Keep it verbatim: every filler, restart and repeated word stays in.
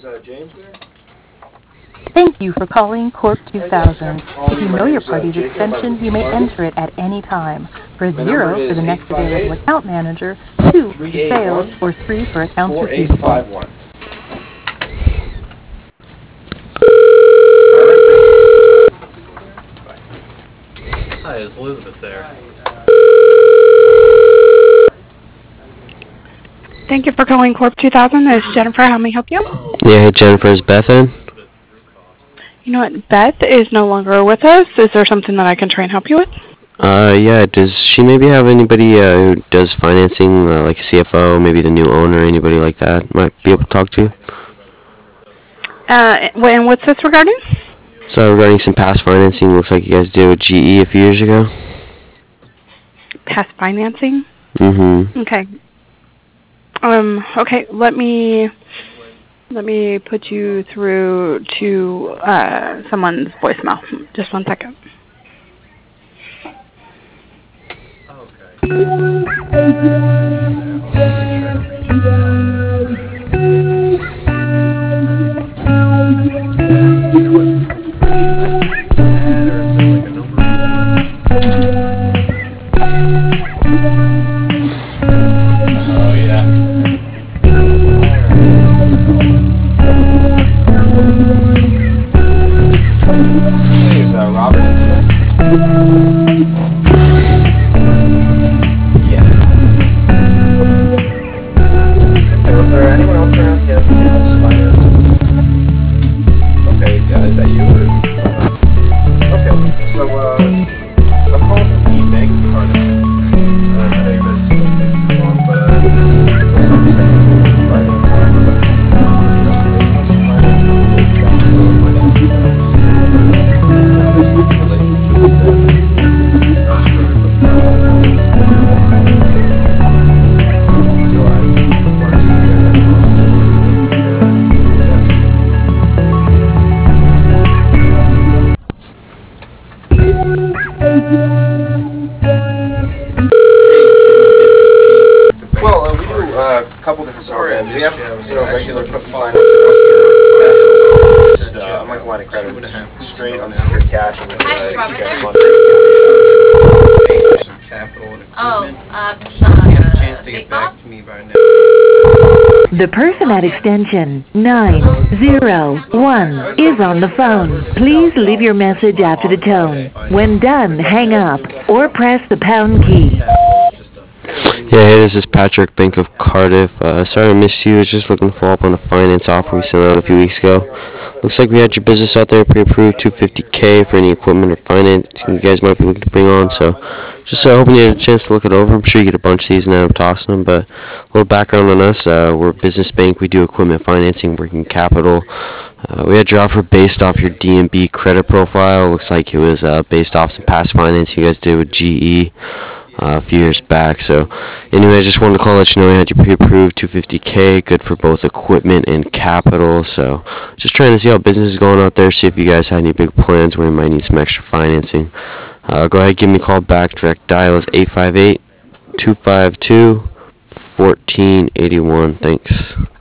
Is uh, James there? Thank you for calling Corp two thousand. If you know your party's extension, you may enter it at any time. Press zero for the next available account manager, two for sales, or three for accounts receivable. Hi, is Elizabeth there? Thank you for calling Corp two thousand. This is Jennifer. How may I help you? Yeah, hey Jennifer, is Beth in? You know what? Beth is no longer with us. Is there something that I can try and help you with? Uh, yeah, does she maybe have anybody uh, who does financing, uh, like a C F O, maybe the new owner, anybody like that might be able to talk to? Uh, and what's this regarding? So regarding some past financing, looks like you guys did with G E a few years ago. Past financing? Mm-hmm. Okay. Um, okay, let me, let me put you through to, uh, someone's voicemail. Just one second. Is uh, Robert in today? Yeah. Okay, was there anyone else around? Yes, yes, finance. Okay, yeah, is that you? Or? Okay, so, uh, I'm calling from the bank in Cardiff. Uh, I know you guys have been on, but, uh, what's up, second finance? Well, uh, we do uh, a couple different programs. We have, you know, regular equipment finance. And, uh, unlike line of credit, it's straight unsecured cash. And Hi, uh, Robert. you guys fund Oh, uh, uh, Chance to get back Bob? to me by now. The person at extension nine zero one is on the phone. Please leave your message after the tone. When done, hang up or press the pound key. Yeah, hey, this is Patrick, Bank of Cardiff. Uh, sorry I missed you. I was just looking to follow up on a finance offer we sent out a few weeks ago. Looks like we had your business out there pre-approved, two hundred fifty K for any equipment or financing you guys might be looking to bring on. So just uh, hoping you had a chance to look it over. I'm sure you get a bunch of these now. I'm tossing them. But a little background on us. Uh, we're a business bank. We do equipment financing, working capital. Uh, we had your offer based off your D and B credit profile. Looks like it was uh, based off some past financing you guys did with G E. Uh, a few years back. So anyway, I just wanted to call let you know we had you pre-approved two hundred fifty K, good for both equipment and capital. So just trying to see how business is going out there, see if you guys had any big plans where you might need some extra financing. Uh, go ahead, give me a call back. Direct dial is eight five eight, two five two, one four eight one. Thanks.